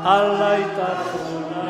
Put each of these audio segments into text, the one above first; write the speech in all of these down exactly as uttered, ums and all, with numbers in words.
alaitasuna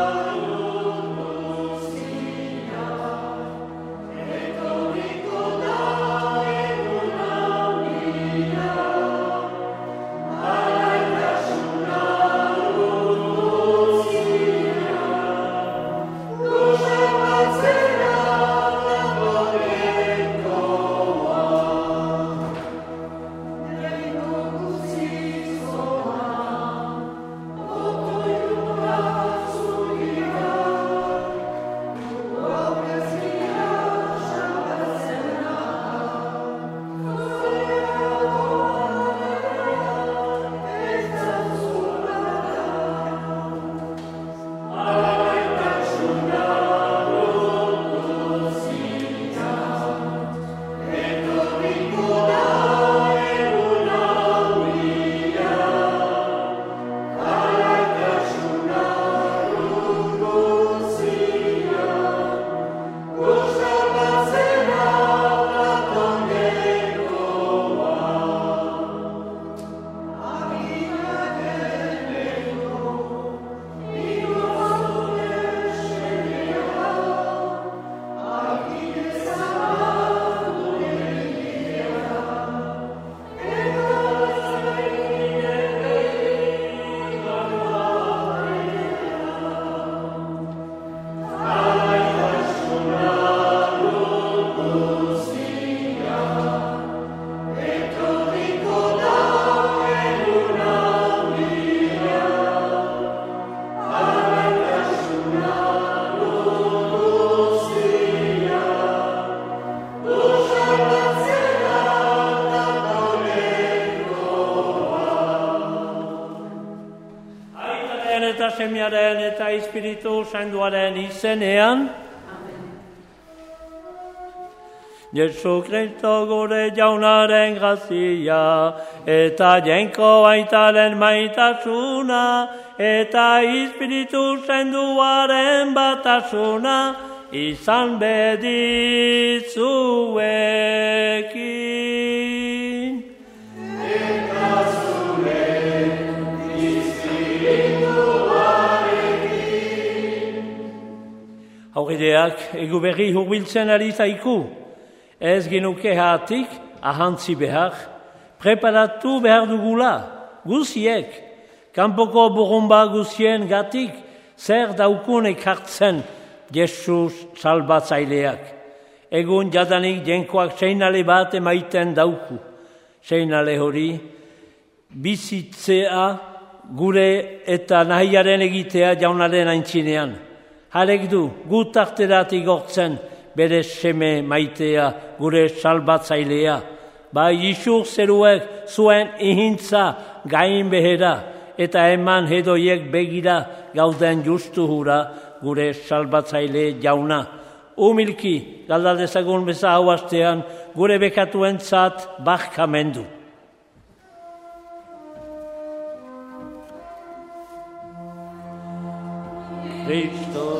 eta Semearen eta Espiritu Santuaren izenean. Jesu Kristo gure jaunaren grazia, eta jenko aitaren maitasuna, eta Espiritu Santuaren batasuna, izan bedi zuekin. Eta zure Espirituarekin. Aurredeak egu berri hurbiltzen ari zaiku. Ez genuke hatik, ahantzi behar, preparatu behar dugula, guziek, kanpoko burumba guzien gatik, zer daukun ekartzen Jesus salbatzaileak. Egun jadanik jenkoak seinale bat emaiten dauku. Seinale hori, bizitzea gure eta nahiaren egitea jaunaren aintzinean. Harek du, gut arterat igortzen, bere seme maitea, gure salbatzailea. Ba Jisur zeruek zuen ihintza gain behera, eta eman hedoiek begira gauden justu hura gure salbatzaile jauna. Humilki, galdadezagun beza hau astean, gure bekatuen zat barkamendu. Kristo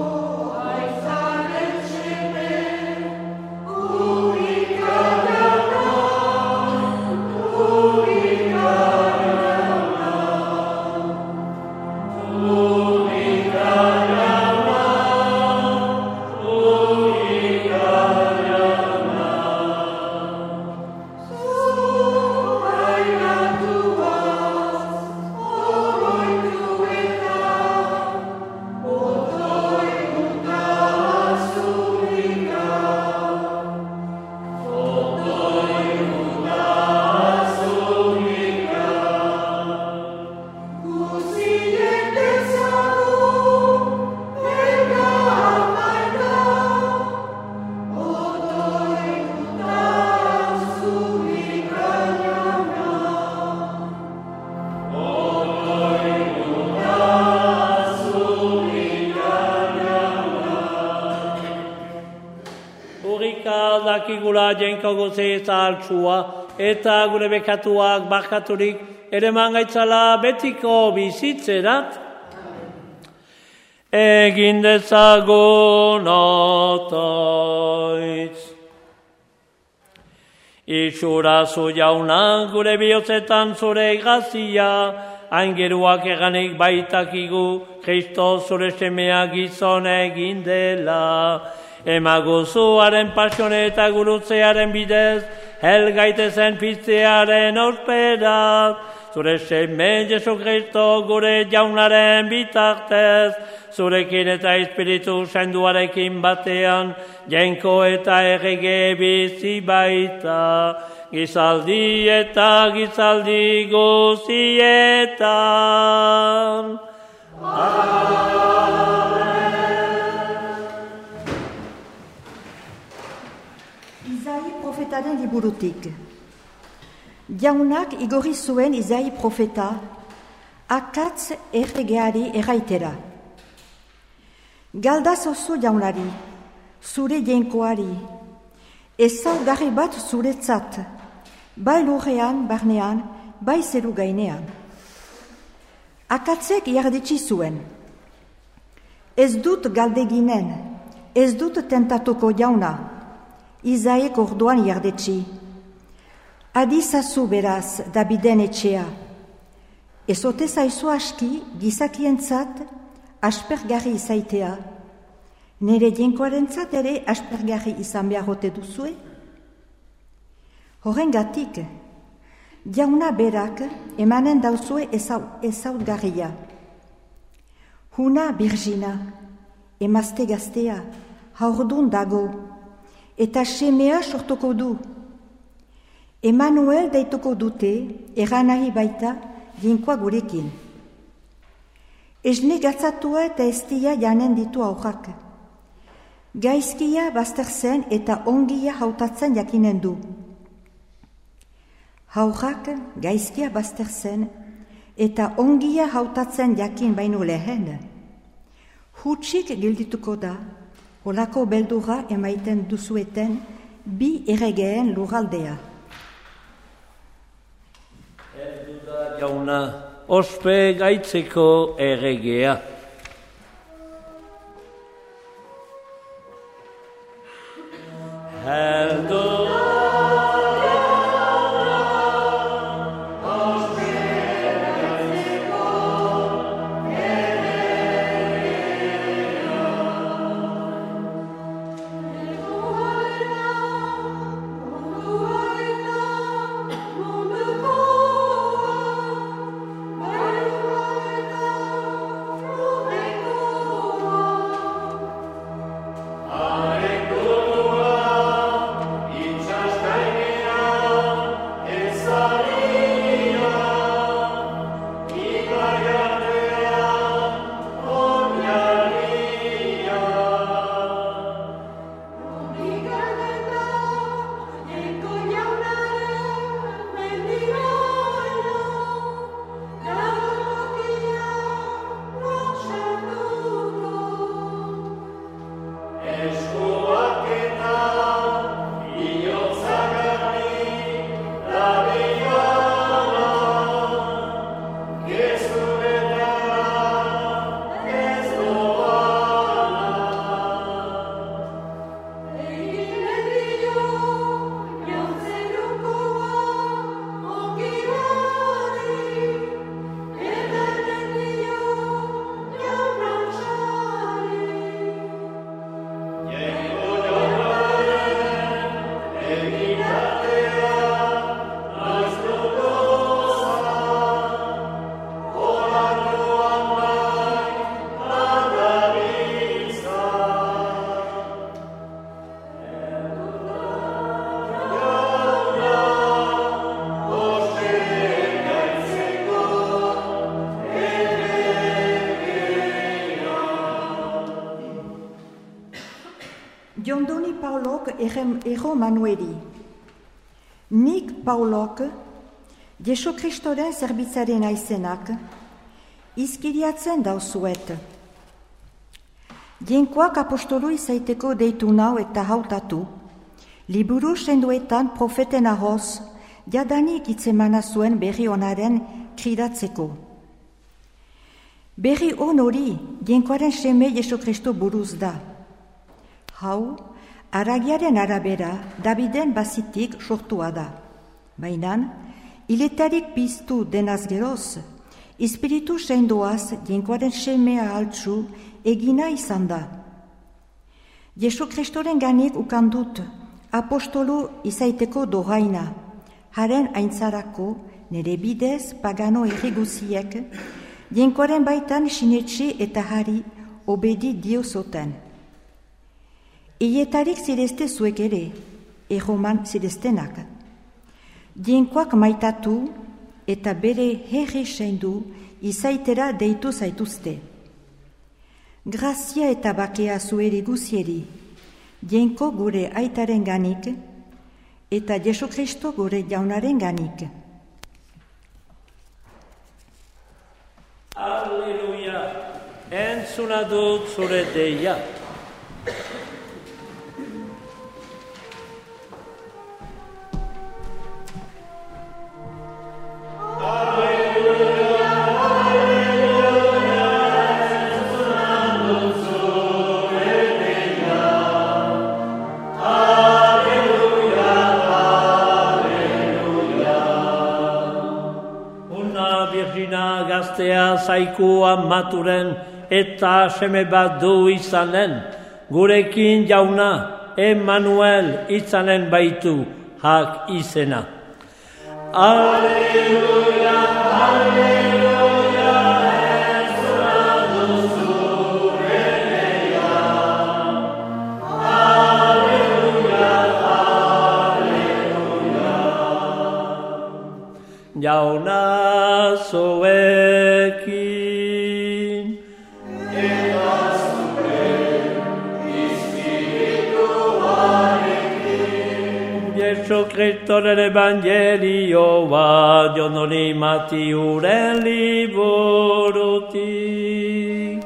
dakigula jenko goze eta altsua, eta gure bekatuak barkaturik ere mangaitzala betiko bizitzerat. Egin dezagun otoitz. Isurazu jauna gure bihotzetan zure grazia, aingeruak eganik baitakigu, Kristo zure semea gizon egin dela. Emaguzuaren pasione eta gurutzearen bidez, hel gaitezen piztearen ospera. Zure seme Jesu Kristo gure jaunaren bitartez, zurekin eta espiritu senduarekin batean, jenko eta errege bizi baita, gizaldi eta gizaldi guzietan. Isai profetaren liburutik. Jaunak igorri zuen Isai profeta, akatz erregeari erraitera. Galdaz oso jaunari, zure jenkoari, ezaugarri bat zuretzat, bai lurrean, barnean, bai zeru gainean. Akatzek jardetsi zuen. Ez dut galdeginen, ez dut tentatuko jauna, Isaiek orduan jardetsi. Adizazu beraz Daviden etxea. Ezote zaizu aski gizakientzat aspergarri izaitea. Nere jenkoarentzat ere aspergarri izan beharrote duzue? Horrengatik, jauna berak emanen dauzue ezautgarria. Huna Birgina, emazte gaztea, haurdun dago, eta semea sortuko du. Emanuel deituko dute, eranahi baita, jinkoa gurekin. Esne gatzatua eta estia janen ditu aurrak. Gaizkia bazterzen eta ongia hautatzen jakinen du. Aurrak gaizkia bazterzen eta ongia hautatzen jakin baino lehen. Hutsik gildituko da, holako beldurra emaiten duzueten bi erregeen lurraldea. Jauna, ospe gaitzeko erregea. Heldu Jondoni Paulok ero Manueli. Nik Paulok, Jesu Kristoren zerbitzaren aizenak, izkiriatzen dauzuet. Jenkoak apostolu izaiteko deitu nau eta hautatu, liburu senduetan profeten ahoz, jadanik itzemana zuen berri onaren kridatzeko. Berri on hori, jenkoaren seme Jesu Kristo buruz da. Hau, aragiaren arabera, Daviden bazitik sortua da. Baina, iletarik piztu denaz geroz, Espiritu sendoaz Jainkoaren semea altsu egina izan da. Jesu Kristoren ganik ukandut apostolu izaiteko dohaina, haren aintzarako nere bidez pagano erriguziek, Jainkoaren baitan sinetxe eta hari obedi dio zoten. Eietarik zirezte zuek ere, erroman zireztenak. Jainkoak maitatu eta bere herri seindu izaitera deitu zaituzte. Grazia eta bakea zueri guzieri, Jainko gure aitaren ganik, eta Jesu Kristo gure jaunaren ganik. Alleluia, entzuna dut zure deia. Zaikua maturen eta seme bat du izanen, gurekin jauna Emmanuel izanen baitu hak izena. Alleluia, alleluia, entzuna duzu eneia. Alleluia, alleluia. Jauna zoekin Jesu Kristoren evangelioa Jononi Matiuren liburutik.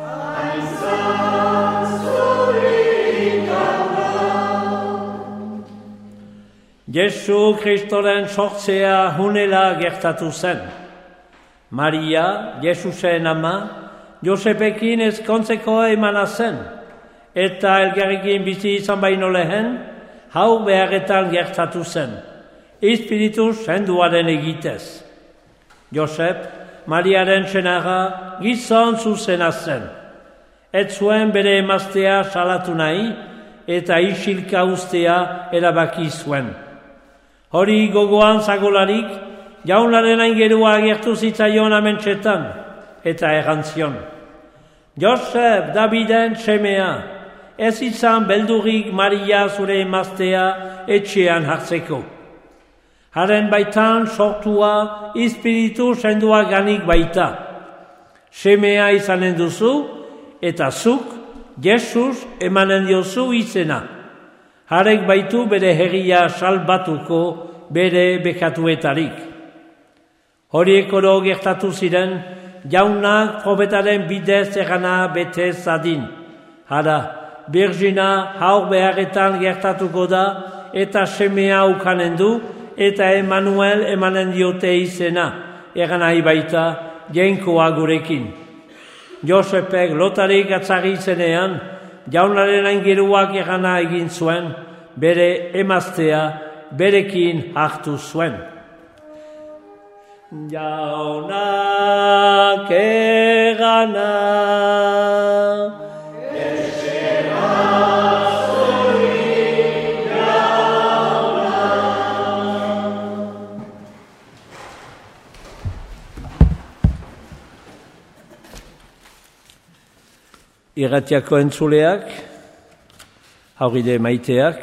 Jesu Kristoren sortzea hunela gertatu zen. Maria, Jesusen ama, Josepekin ezkontzeko emana zen, eta elgarrekin bizi izan baino lehen, hau beharretan gertatu zen, Espiritu senduaren egitez. Josep, Mariaren senarra, gizon zuzena zen. Ez zuen bere emaztea salatu nahi, eta isilka ustea erabaki zuen. Hori gogoan zagolarik, jaunaren aingerua agertu zitzaion amentsetan, eta errantzion. Josep, Daviden semea, ez izan beldurik Maria zure emaztea etxean hartzeko. Haren baitan sortua Espiritu sendua ganik baita. Semea izanen duzu, eta zuk, Jesus emanen diozu izena. Harek baitu bere herria salbatuko bere bekatuetarik. Horiek oro gertatu ziren, jaunak profetaren bidez egana bete zadin. Hara, Birgina haur beharretan gertatuko da, eta semea ukanen du, eta Emmanuel emanen diote izena, egan nahi baita, Jainkoa gurekin. Josepek lotarik atzari zenean, jaunaren aingeruak egana egin zuen, bere emaztea berekin hartu zuen. Jaunak egana, irratiako entzuleak, hauride maiteak,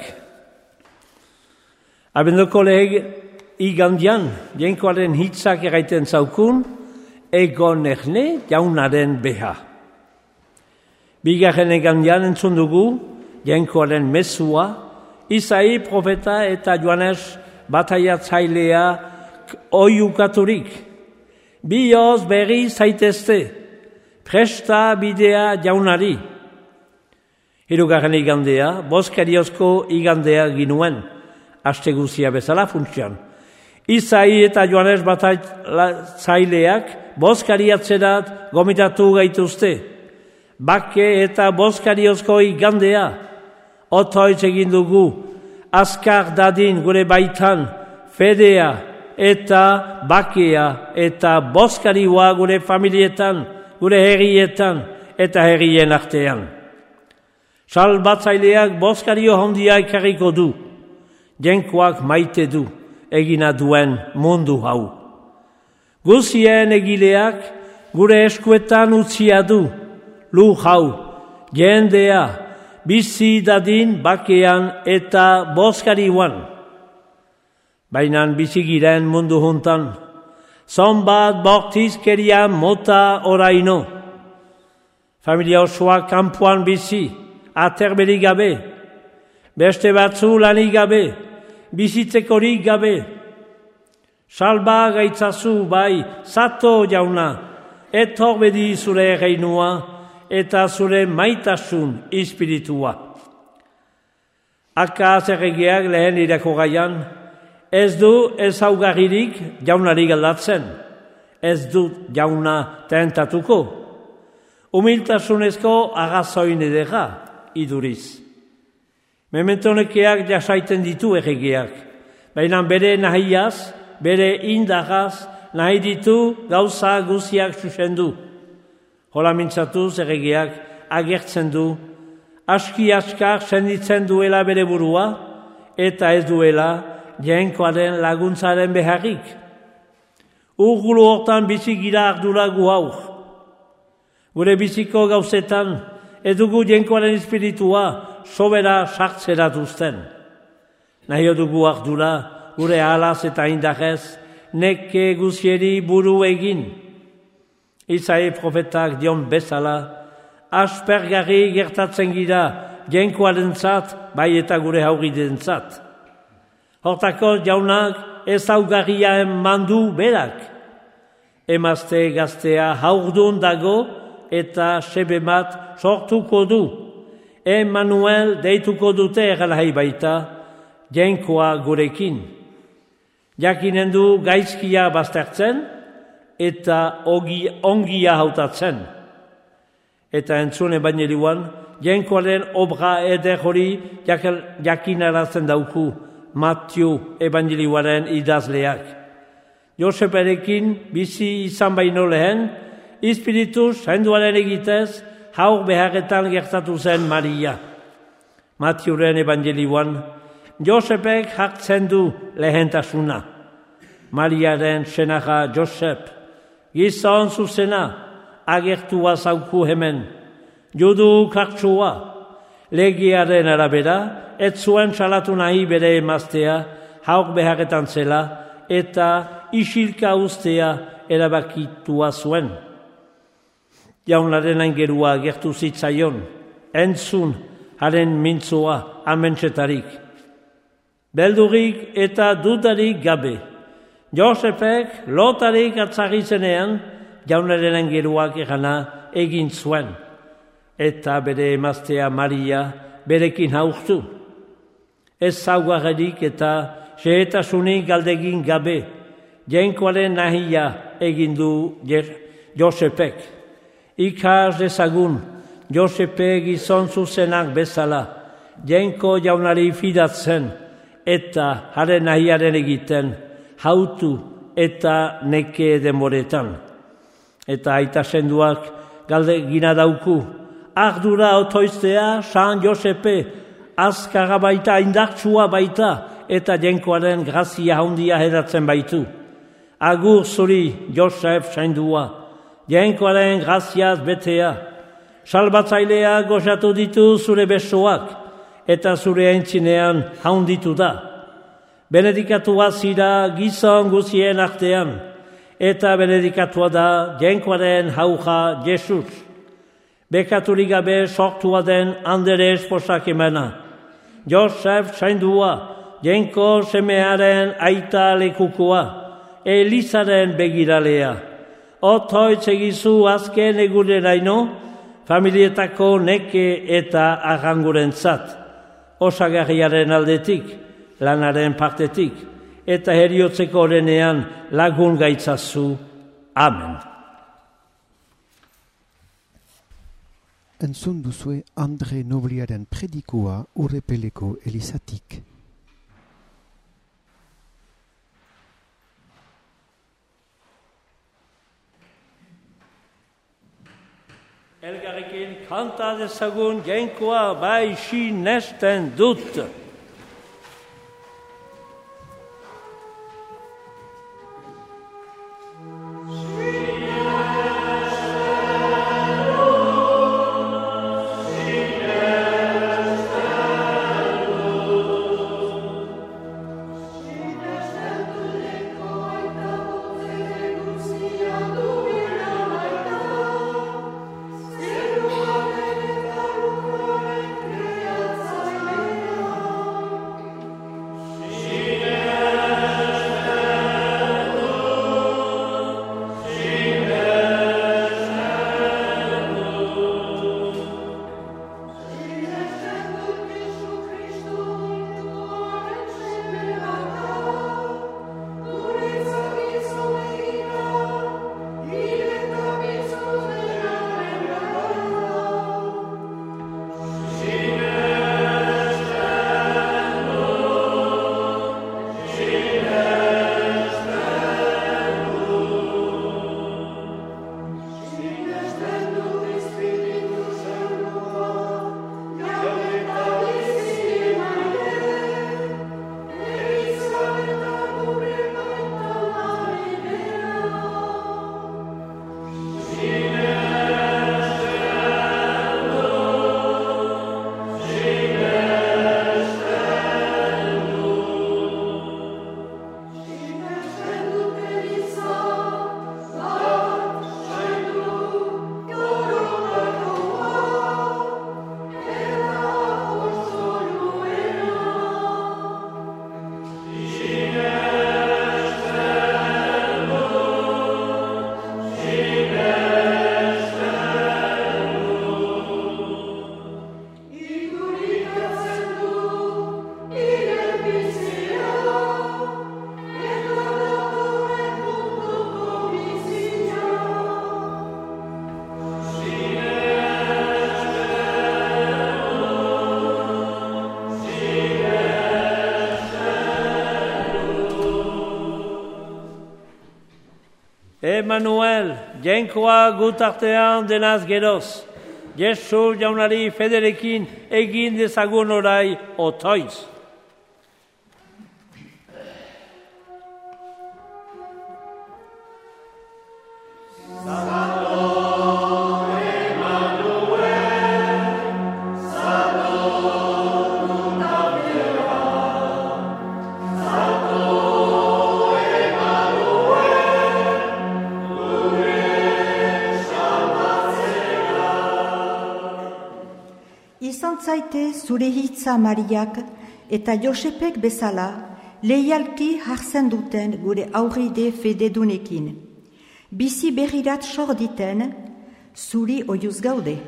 abendoko leheg igandian, Jainkoaren hitzak eraiten zaukun, egon erne jaunaren beha. Bigarren igandian entzun dugu, Jainkoaren mesua, Isai profeta eta Joanes bataiatzailea oiukaturik. Bioz berri zaitezte, presta bidea jaunari. Hirugarren igandea, boskariozko igandea ginuen, aste guzia bezala funtsian. Isai eta Joanes bataiatzaileak boskariatzerat gomitatu gaituzte. Bake eta boskariozko igandea, otoitz egin dugu, azkar dadin gure baitan, fedea, eta bakea eta bozkarioa gure familietan, gure herrietan eta herrien artean. Salbatzaileak bozkario handia ekarriko du, jenkoak maite du, egina duen mundu hau. Guzien egileak gure eskuetan utzia du, lu hau, jendea, bizi dadin bakean eta bozkarioan. Bainan bizigiren mundu juntan, zonbat bortizkeria mota oraino. Familia osoa kanpoan bizi, aterberik gabe, beste batzu lanik gabe, bizitzekorik gabe. Salba gaitzazu bai, zato jauna, etor bedi zure reinua eta zure maitasun espiritua. Akaz erregeak lehen irako gaian, ez du ezaugarririk jaunari galdatzen, ez du jauna tentatuko. Humiltasunezko agazoin edera iduriz. Mementonekeak jasaiten ditu erregeak, baina bere nahiaz, bere indagaz, nahi ditu gauza guziak zuzendu. Hola mintzatuz erregeak agertzen du, aski askar senditzen duela bere burua, eta ez duela jenkoaren laguntzaren beharrik. Urgulu hortan bizi gira ardura gu haur. Gure biziko gauzetan, edugu jenkoaren espiritua sobera sartzera duzten. Nahi dugu ardura, gure alaz eta indarrez, neke guzieri buru egin. Izai profetak dion bezala, aspergarri gertatzen gira jenkoaren zat, bai eta gure hauriden zat. Hortako jaunak ezaugarria mandu berak. Emazte gaztea haurdun dago eta sebemat sortuko du. Emmanuel deituko dute eralai baita, jenkoa gurekin. Jakinen du gaizkia baztertzen eta ogi, ongia hautatzen. Eta entzune baineliuan, jenkoaren obra eder hori jakinarazen dauku, Matthew evangelioaren idazleak. Joseperekin bizi izan baino lehen, espiritus zainduaren egitez, haur beharretan gertatu zen Maria. Matthewren evangelioan, Josepek hartzen du lehentasuna. Mariaren senarra Josep, gizon zuzena, agertua zauku hemen, judu kartsua, legiaren arabera, ez zuen salatu nahi bere emaztea, haur beharretan zela, eta isilka ustea erabakitua zuen. Jaunaren aingerua gertu zitzaion, entzun haren mintzoa amentxetarik. Beldurik eta dudarik gabe, Josepek lotarik atzari zenean, jaunaren aingeruak egana egin zuen, eta bere emaztea Maria berekin haurtu. Ez zaugarrerik eta xehetasunik galdegin gabe, jenkoaren nahia egin du Josepek. Ikas dezagun, Josepek gizon zuzenak bezala, jenko jaunari fidatzen eta haren nahiaren egiten, hautu eta neke denboretan. Eta aita senduak galdegina dauku, ardura otoiztea San Josepe, azkarra baita, indartsua baita, eta jenkoaren grazia handia heratzen baitu. Agur zuri, Josef saindua, jenkoaren graziaz betea, salbatzailea gozatu ditu zure besoak, eta zure aintzinean handitu da. Benedikatua zira gizon guzien artean, eta benedikatua da jenkoaren hauja Jesus. Bekaturik gabe sortua den andere esposak emana. Josef zaindua, jenko semearen aita lekukoa, Elizaren begiralea. Otoitz egizu azken egureraino, familietako neke eta arrangurentzat, osagarriaren aldetik, lanaren partetik, eta heriotzeko orenean lagun gaitzazu. Amen. Entzun duzue Andre Nobliaren predikoa Urrepeleko Elizatik. Elgarrekin kanta dezagun jainkoa bai sinesten dut. Emanuel, jainkoa gutartean denaz geroz. Jesu jaunari federekin egin dezagun orai otoiz. Izan zaite zure hitza Mariak eta Josepek bezala leialki hartzen duten gure aurride fededunekin. Bizi berrirat sorditen, zuri oiuz gaude.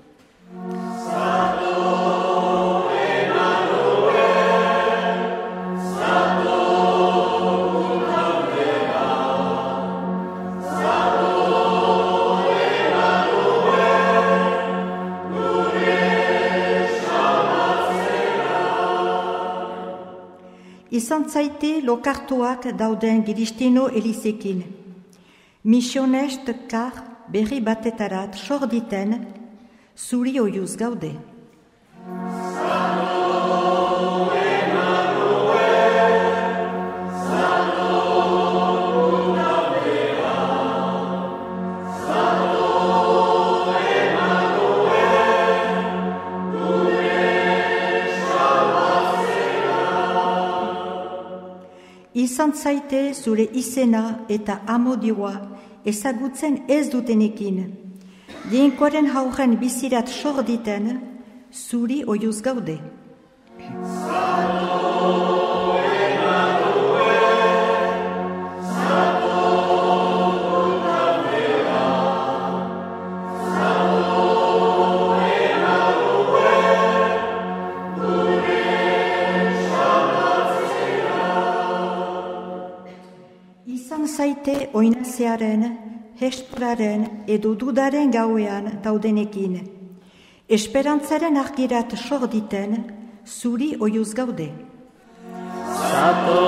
Izan zaite lokartuak dauden Giristino Elizekin. Misionest kar berri batetarat sorditen, zuri oiuz gaude. Izan zaite zure izena eta amodioa ezagutzen ez dutenekin. Jainkoaren hauren bizirat sorditen, zuri oiuz gaude. Zaite oinazearen, hesturaren edo dudaren gauean daudenekin. Esperantzaren argirat sorditen, zuri oiuz gaude. Sato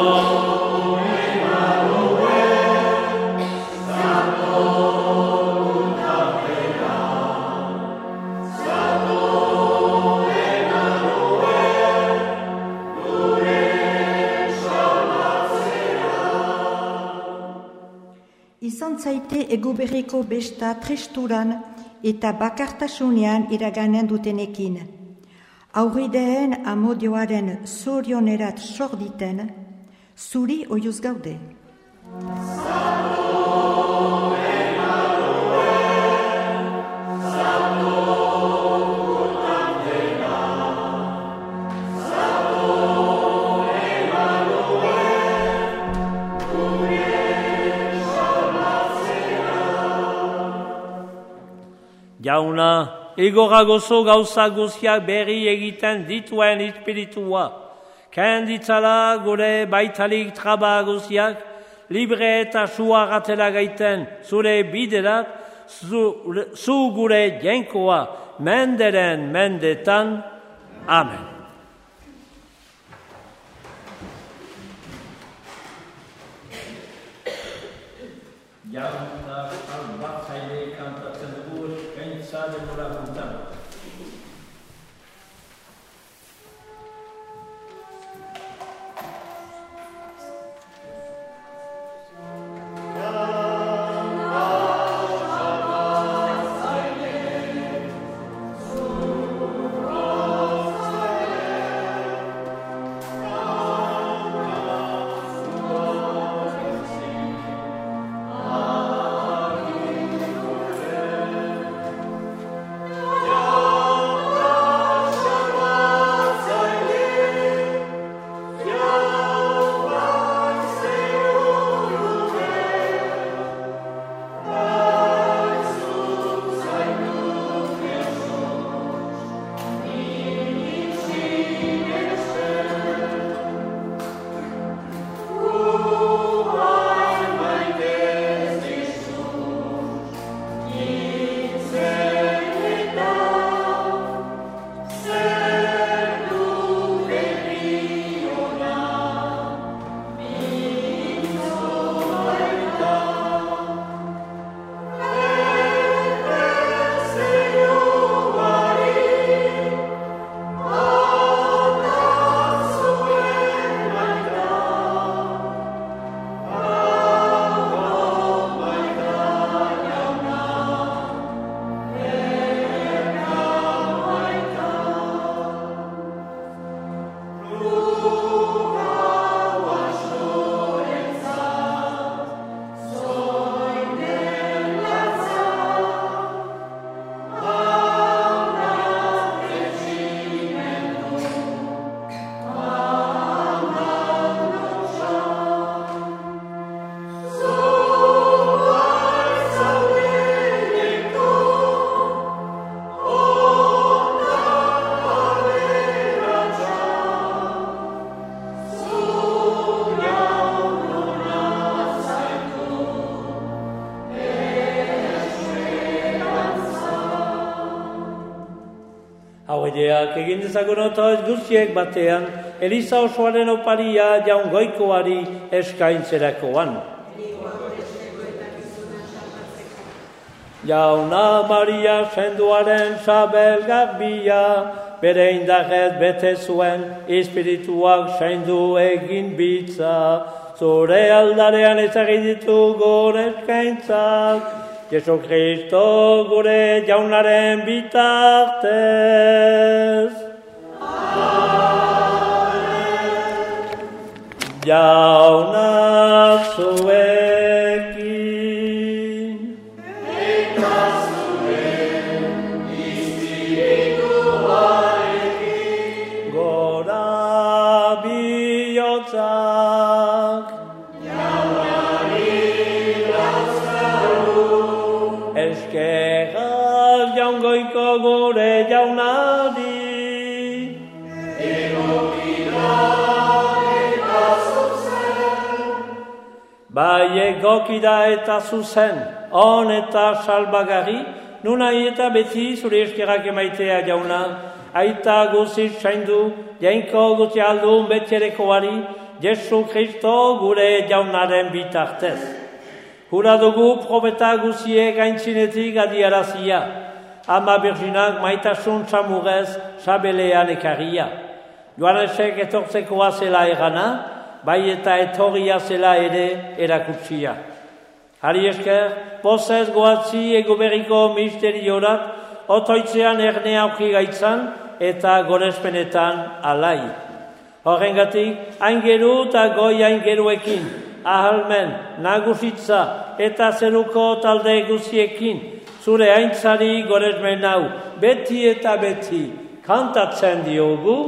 Emanuel, Sato Gutartea, Izan zaite egoberriko besta tresturan eta bakartasunean iraganen dutenekin. Aurrideen amodioaren zorionerat sorditen, zuri oiuz gaude. Jauna, igorra gozo gauza guztiak berri egiten dituen espiritua. Ken ditzala gure baitalik traba guztiak, libre eta sua gatela gaiten zure biderat, zu, zu gure jenkoa menderen mendetan. Amen. Jauna, albatzaile kantatzen dugu, eskaintza denbora guntan. Hauedeak egin dezagun otoz guztiek batean, Eliza osoaren oparia jaun goikoari eskaintzerakoan. Jauna Maria senduaren sabel garbia, bere indarrez bete zuen, espirituak sendu egin bitza, zure aldarean ezagiditu gure eskaintzak, Jesu Kristo gure jaunaren bitartez. Amen. Jauna zuekin. Eta zuen espirituarekin. Gora bihotzak. Eskerrak jaungoiko gure jaunari. Egokira eta zuzen. Bai egokira eta zuzen, on eta salbagarri, nunai eta beti zure eskerrak emaitea jauna, aita guziz zaindu, jainko guzi aldun betxerekoari, Jesu Kristo gure jaunaren bitartez. Hura dugu profeta guziek gaintzinetik adiarazia, ama birginak maitasun samurez sabelean ekarria. Joanesek etortzekoa zela erana, bai eta etorria zela ere erakutsia. Hari esker, pozez goatzi egoberriko misteriorat, otoitzean erne auki gaitzan eta gorespenetan alai. Horrengatik, aingeru eta goi aingeruekin, ahalmen, nagusitza eta zeruko talde guziekin, zure aintzari goresmen hau, beti eta beti, kantatzen diogu.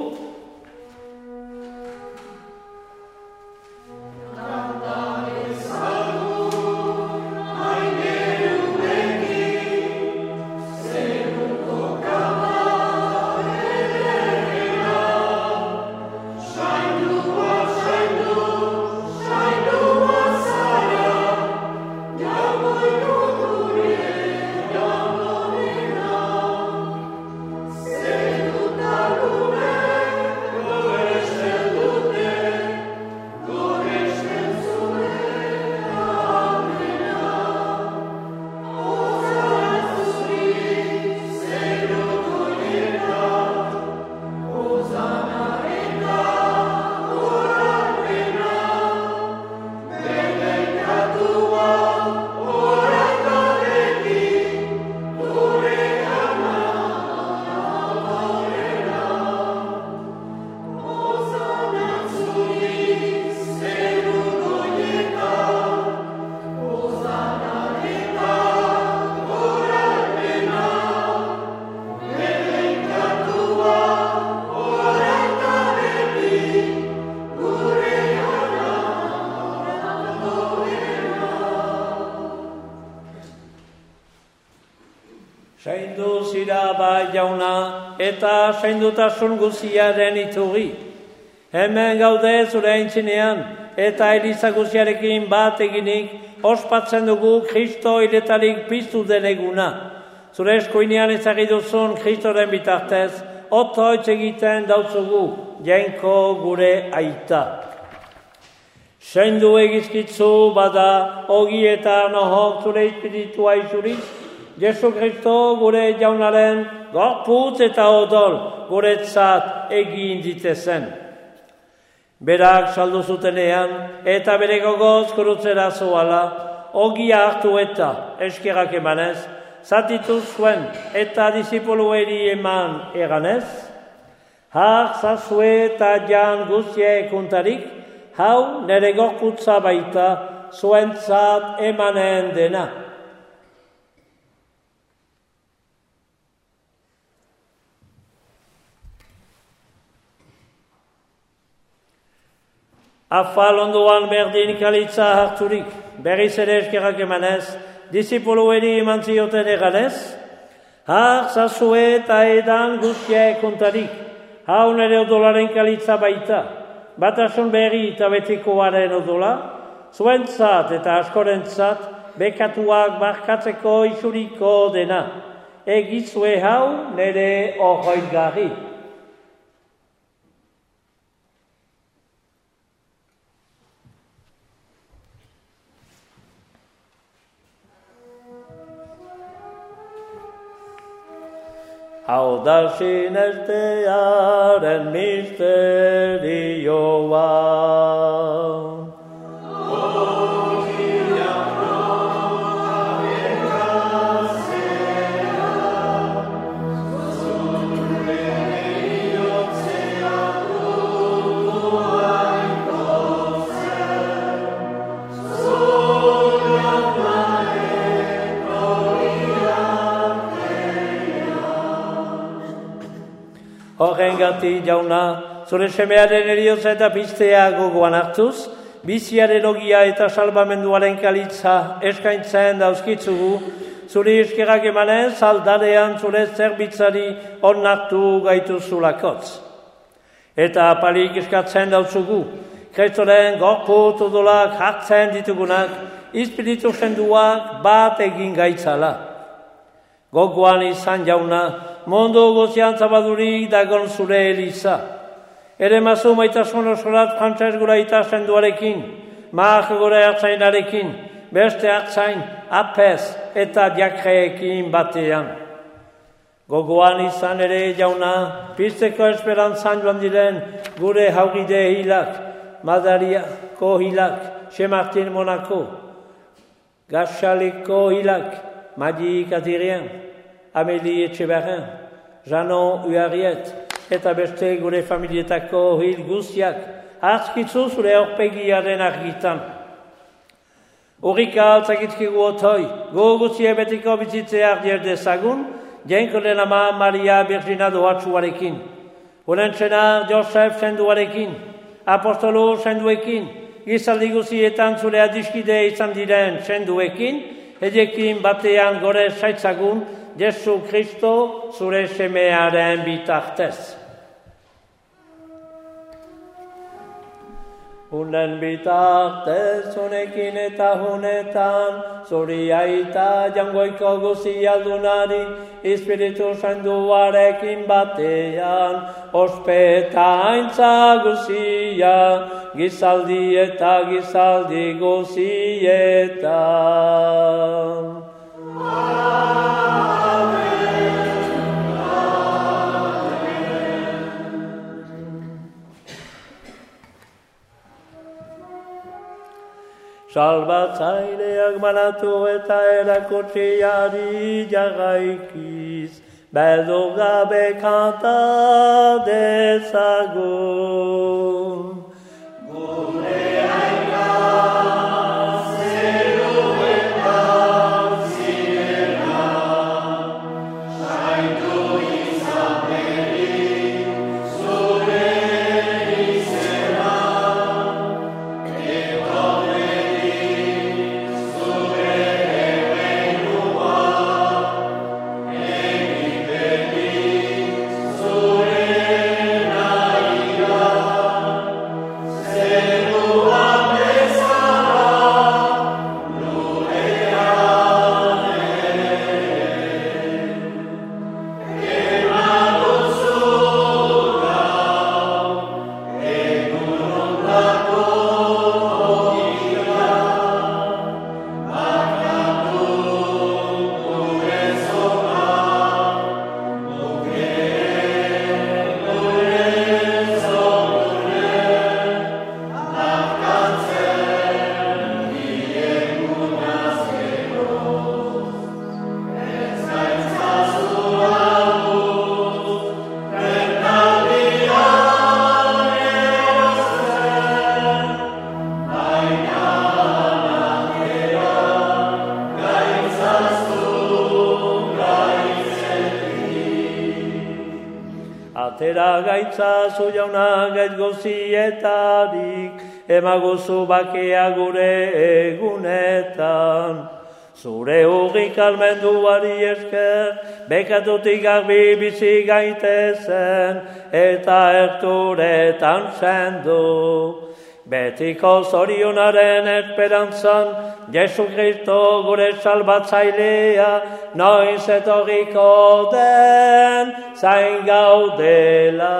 Zaindu zira bai jauna eta zaindutasun guziaren iturri. Hemen gaude zure aintzinean eta Eliza guziarekin bat eginik ospatzen dugu Kristo hiletarik piztu den eguna. Zure eskuinean ezagiduzun Kristoren bitartez, otoitz egiten dautzugu jainko gure aita. Zaindu egizkitzu bada ogi eta nohok zure espiritua izuriz, Jesu Kristo gure jaunaren gorputz eta odol guretzat egin ditezen. Berak saldu zutenean eta bere gogoz kurutzera zoala, ogia hartu eta eskerak emanez, zatitu zuen eta disipulueri eman eganez, har zazue eta jan guztia ekuntarik, hau nere gorputza baita zuentzat emanen dena. Afal onduan berdin kalitza harturik, berriz ere eskerak emanez, disipulueri eman zioten eganez, har zazue eta edan guztia ekuntarik, hau nere odolaren kalitza baita, batasun berri eta betikoaren odola, zuentzat eta askorentzat, bekatuak barkatzeko isuriko dena, egizue hau nere horroitgarri. Hau da sinestearen misterioa. Horrengati jauna, zure semearen erioza eta piztea gogoan hartuz, biziaren ogia eta salbamenduaren kalitza eskaintzen dauzkitzugu, zure eskerak emanez aldarean zure zerbitzari onartu gaituzulakotz. Eta apalik eskatzen dautzugu, Kristoren gorputz odolak hartzen ditugunak, espiritu senduak bat egin gaitzala. Gogoan izan jauna, mundu gozian zabadurik dagon zure Eliza. Ere mazu maitasun osorat frantzes gura eta senduarekin, maak gure hartzainarekin, beste hartzain, apez eta diakreekin batean. Gogoan izan ere jauna, pizteko esperantzan joan diren gure haugide hilak, Madariako hilak, Xe Martin Monako, Gaxaleko hilak, Madi Katirien, Amelie Etxebarren, Janon Uariet, eta beste gure familietako hil guztiak, hartzkitzu zure aurpegiaren argitan. Urrika altzakitkigu otoi, gu guztie betiko bizitzea ardier dezagun, jenko den ama Maria Virgina doatsuarekin, Urentzena Josef senduarekin, apostolo senduekin, gizaldi guzietan zure adiskide izan diren senduekin, edekin batean gore saitzagun, Jesu Kristo zure semearen bitartez. Unen bitartez, unekin eta hunetan, zuri aita jangoiko guzi aldunari, Espiritu Santuarekin batean, ospeta aintza guzia, gizaldi eta gizaldi guzietan. Salbatzaileak manatu eta erakutziari jarraikiz, beldur gabe kanta dezagun. Gure aina zeru eta zirena, saindu izan berri zure izena, Atera gaitzazu jauna gait gozietarik, emaguzu bakea gure egunetan. Zure urrik almenduari esker, bekatutik garbi bizi gaitezen, eta erturetan sendu. Betiko zorionaren esperantzan, Jesu Kristo gure salbatzailea, noiz etorriko den zain gaudela.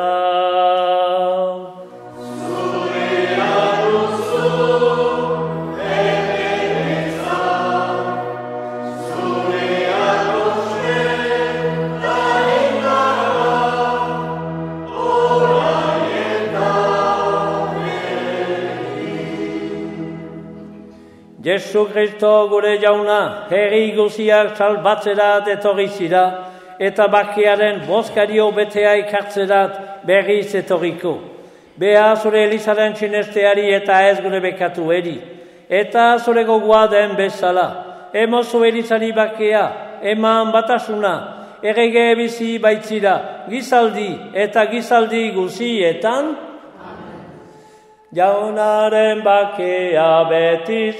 Jesu Kristo gure jauna, herri guziak salbatzerat etorri zira, eta bakearen bozkario betea ikartzerat berriz etorriko. Bea zure Elizaren txinesteari eta ez gure bekatu eri, eta zure gogoa den bezala, emozu Elizari bakea, eman batasuna, errege bizi baitzira, gizaldi eta gizaldi guzietan, jaunaren bakea beti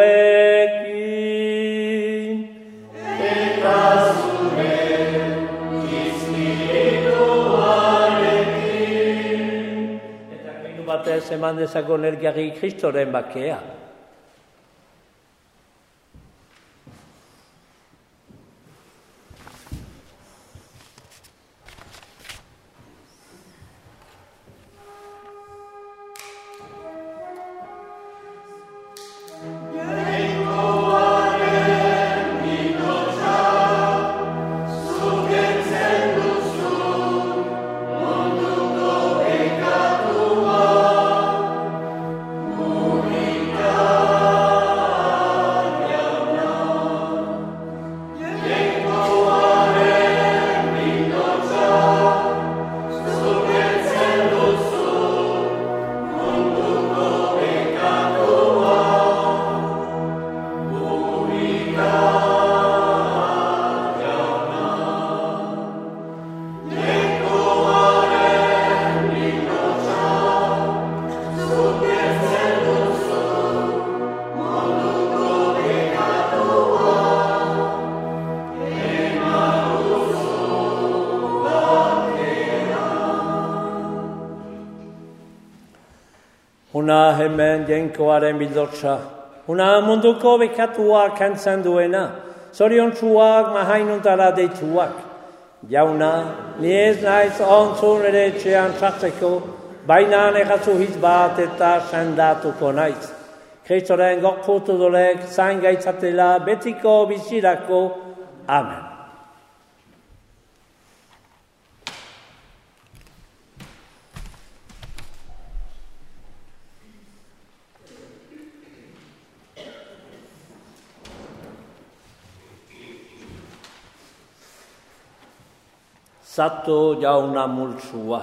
zuekin. Eta zure izpirituarekin. Eta keinu batez eman dezakon elgarri Kristoren bakea. Munduko pekatua, munduko Una hemen jenkoaren bildotsa, una munduko bekatuak kantzen duena, zoriontsuak mahainuntara deituak. Jauna, ni ez naiz ontzun ere etxean sartzeko, baina negatzu hitz bat eta sendatuko naiz. Kristoren gorputu dolek zain gaitzatela betiko bizirako. Amen. Zato jauna multzua.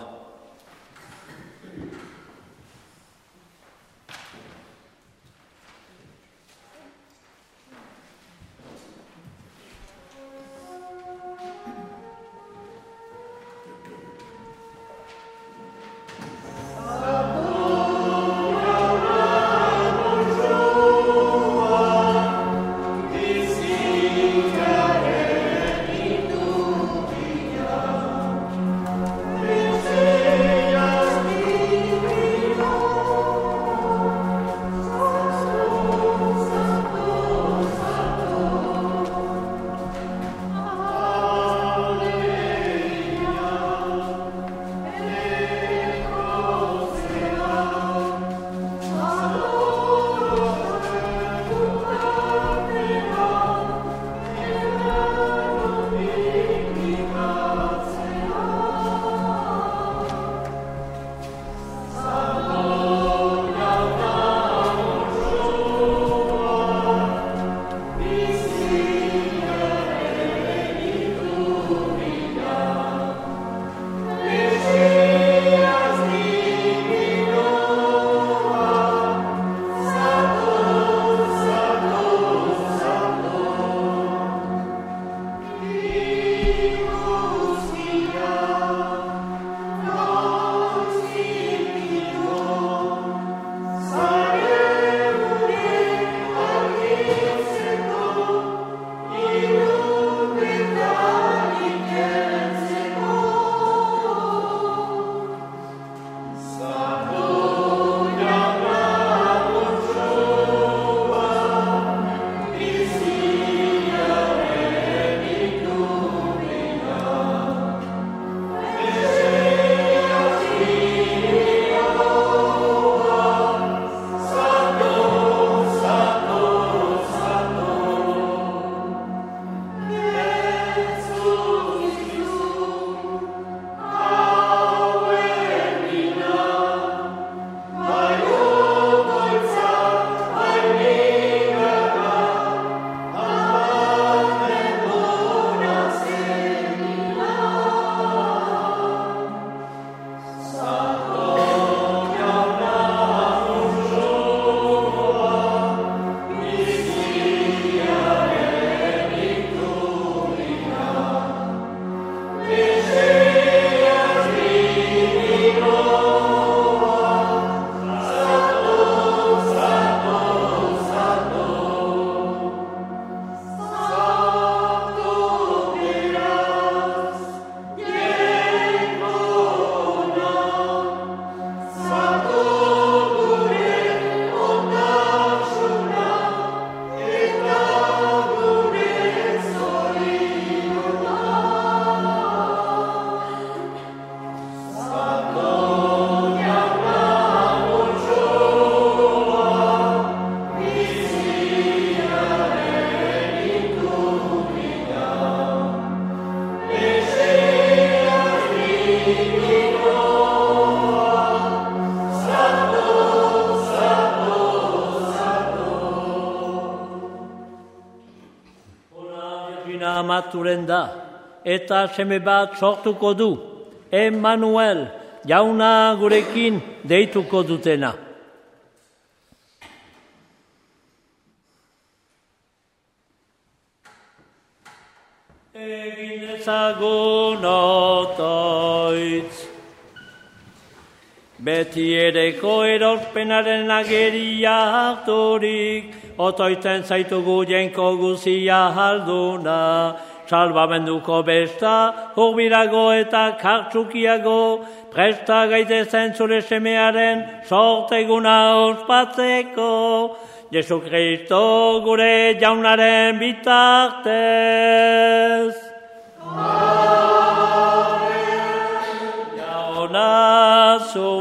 amaturen da, eta seme bat sortuko du, Emmanuel, jauna gurekin deituko dutena. Egin ezagun otoitz, beti ereko erospenaren ageria harturik, otoitzen zaitugu jenko guzia alduna, salbamenduko besta, hurbilago eta kartsukiago, presta gaitezen zure semearen sorteguna ospatzeko, Jesu Kristo gure jaunaren bitartez. Amen. Jauna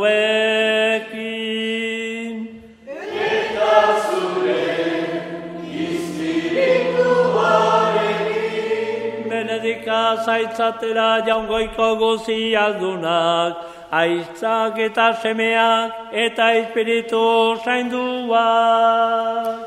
zuekin. Eta zure izpirituarekin. Benedika zaitzatera jaungoiko guzi aldunak, aitzak eta semeak eta espiritu zainduak.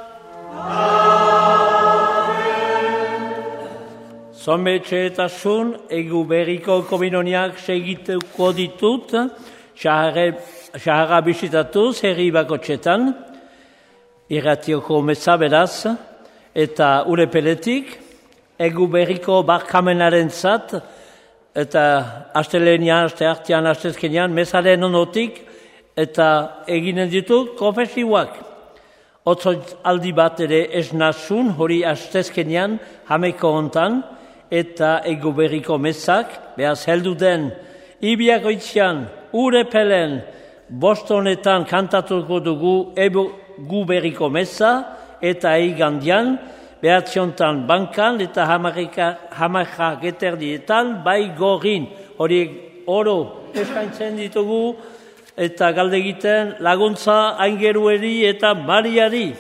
Amen. Zometxe eta sun, egu berriko kominoniak segituko ditut, xaharra bisitatuz, herri bakotxetan, irratioko meza beraz, eta urepeletik, egu berriko barkamenaren zat, eta astelenia, aste hartian, astezkenean, mezaren onotik, eta eginen ditut konfesioak. Otzoit aldi bat ere esnazun, hori astezkenean, hameko hontan, eta ego berriko mezak, behaz heldu den, ibiako itzian, urepelen, bostonetan kantatuko dugu egu berriko meza, eta eigandian, behatziontan bankan eta hamarra geterdietan bai gorin. Horiek oro eskaintzen ditugu eta galde egiten laguntza aingerueri eta Mariari.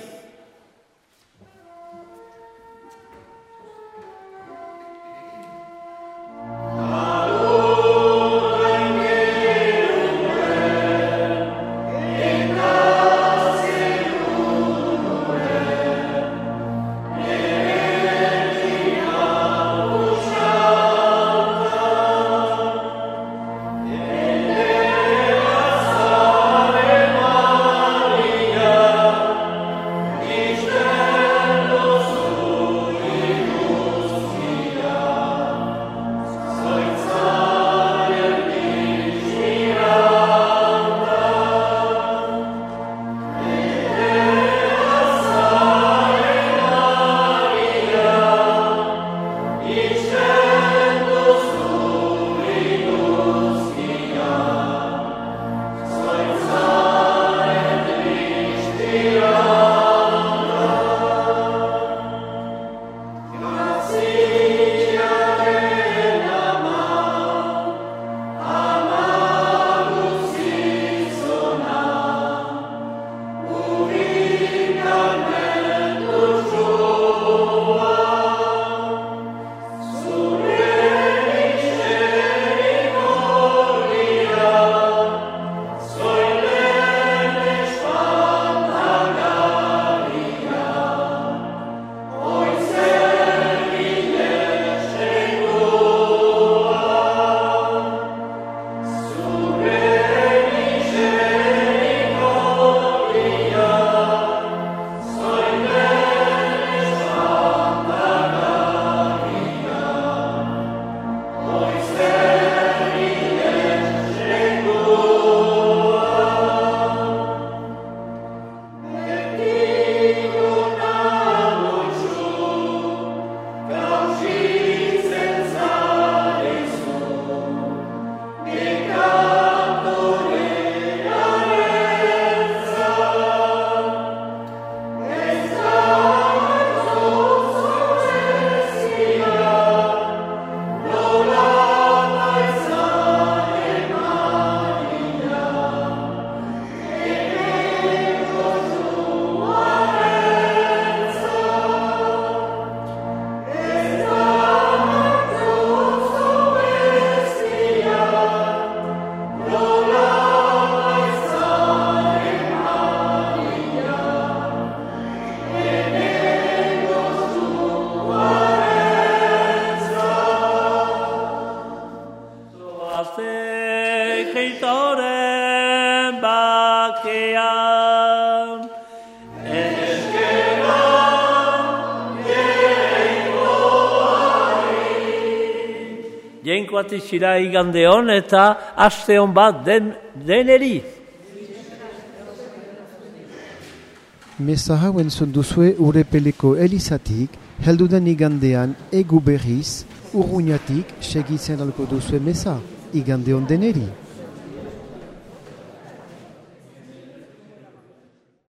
Jainkoat izira igande hon eta aste hon bat den, deneri. Meza hau entzun duzue Urepeleko elizatik, helduden igandean egu berriz, Urruñatik segitzen alko duzue meza, igande ondeneri.